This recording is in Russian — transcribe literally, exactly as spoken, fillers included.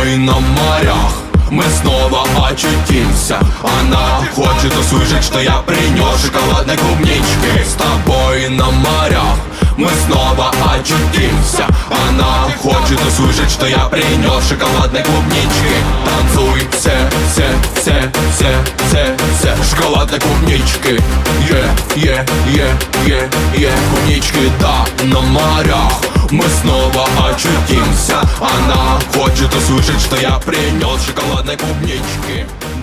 тобой на морях мы снова очутимся. Она хочет услышать, что я принес шоколадной клубнички. С тобой на морях мы снова очутимся. Она хочет услышать, что я принес шоколадной клубнички. Танцуй, все, все, все, все, все, все шоколадной клубнички. Е, е, е, е, е, клубнички, да, на морях мы снова очутимся. Она хочет услышать, что я принес шоколадной клубнички.